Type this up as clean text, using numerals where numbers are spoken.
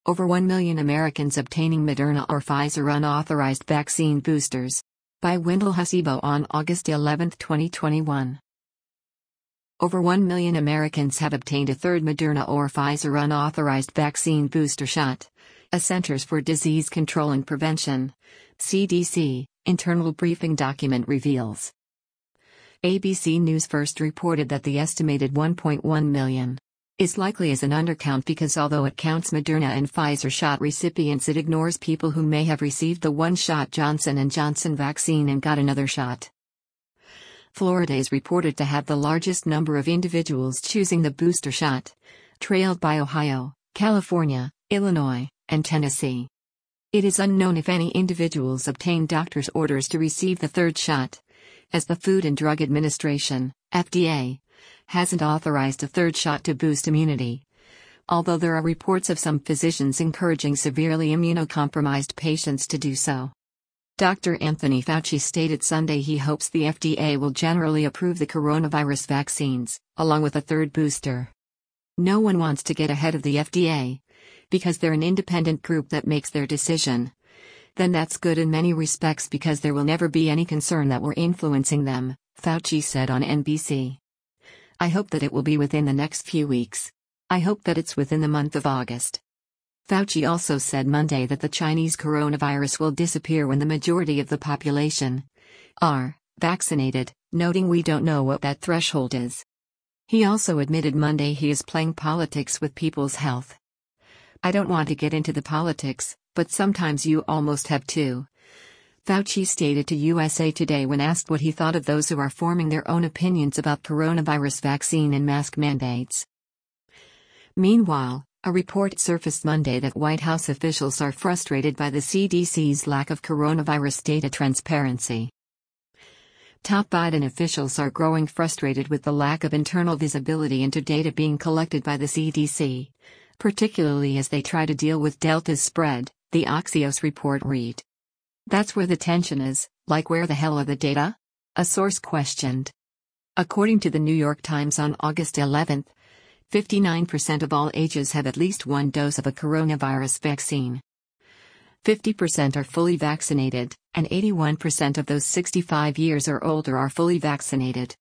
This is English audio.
Over 1 million Americans obtaining Moderna or Pfizer unauthorized vaccine boosters. By Wendell Hasibo on August 11, 2021. Over 1 million Americans have obtained a third Moderna or Pfizer unauthorized vaccine booster shot. A Centers for Disease Control and Prevention (CDC) internal briefing document reveals. ABC News first reported that the estimated 1.1 million is likely as an undercount because although it counts Moderna and Pfizer shot recipients, it ignores people who may have received the one-shot Johnson & Johnson vaccine and got another shot. Florida is reported to have the largest number of individuals choosing the booster shot, trailed by Ohio, California, Illinois, and Tennessee. It is unknown if any individuals obtain doctor's orders to receive the third shot, as the Food and Drug Administration, FDA, hasn't authorized a third shot to boost immunity. Although there are reports of some physicians encouraging severely immunocompromised patients to do so. Dr. Anthony Fauci stated Sunday he hopes the FDA will generally approve the coronavirus vaccines, along with a third booster. No one wants to get ahead of the FDA, because they're an independent group that makes their decision. Then that's good in many respects because there will never be any concern that we're influencing them, Fauci said on NBC. I hope that it will be within the next few weeks. I hope that it's within the month of August. Fauci also said Monday that the Chinese coronavirus will disappear when the majority of the population are vaccinated, noting we don't know what that threshold is. He also admitted Monday he is playing politics with people's health. I don't want to get into the politics, but sometimes you almost have to. Fauci stated to USA Today when asked what he thought of those who are forming their own opinions about coronavirus vaccine and mask mandates. Meanwhile, a report surfaced Monday that White House officials are frustrated by the CDC's lack of coronavirus data transparency. Top Biden officials are growing frustrated with the lack of internal visibility into data being collected by the CDC, particularly as they try to deal with Delta's spread, the Axios report read. That's where the tension is, like where the hell are the data? A source questioned. According to the New York Times on August 11, 59% of all ages have at least one dose of a coronavirus vaccine. 50% are fully vaccinated, and 81% of those 65 years or older are fully vaccinated.